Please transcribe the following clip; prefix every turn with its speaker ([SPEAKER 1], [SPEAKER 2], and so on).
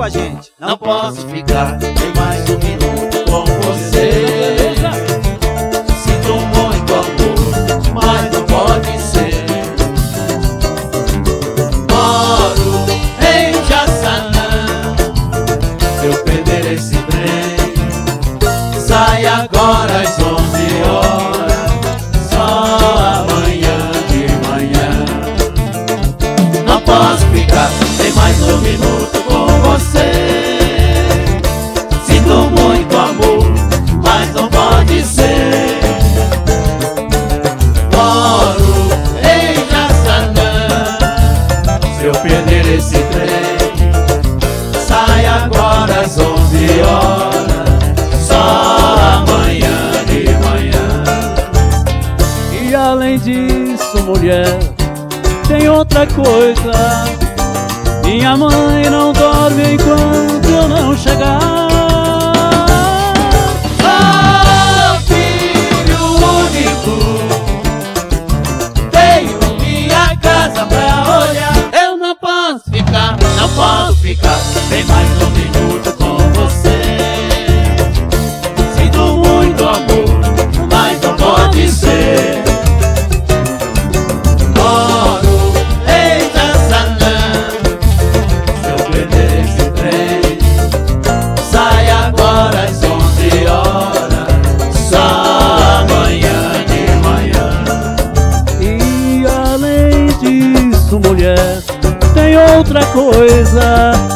[SPEAKER 1] com a gente.
[SPEAKER 2] Não posso ficar nem mais um minuto com você. Sinto muito amor, mas não pode ser. Moro em Jaçanã. Se eu perder esse trem, sai agora às 11 horas, só amanhã de manhã. Não posso ficar nem mais um minuto com você. Sinto muito amor, mas não pode ser. Moro em Jaçanã. Se eu perder esse trem, sai agora às 11 horas, só amanhã de manhã.
[SPEAKER 3] E além disso, mulher, tem outra coisa. Minha mãe não dorme enquanto eu não chegar.
[SPEAKER 2] Sou filho único, tenho minha casa pra olhar. Eu não posso ficar, não posso ficar nem mais um minuto com você. Sinto muito amor, mas não pode ser. Moro em Jaçanã. Se eu perder esse trem, sai agora às 11 horas, só amanhã de manhã.
[SPEAKER 3] E além disso, mulher, tem outra coisa.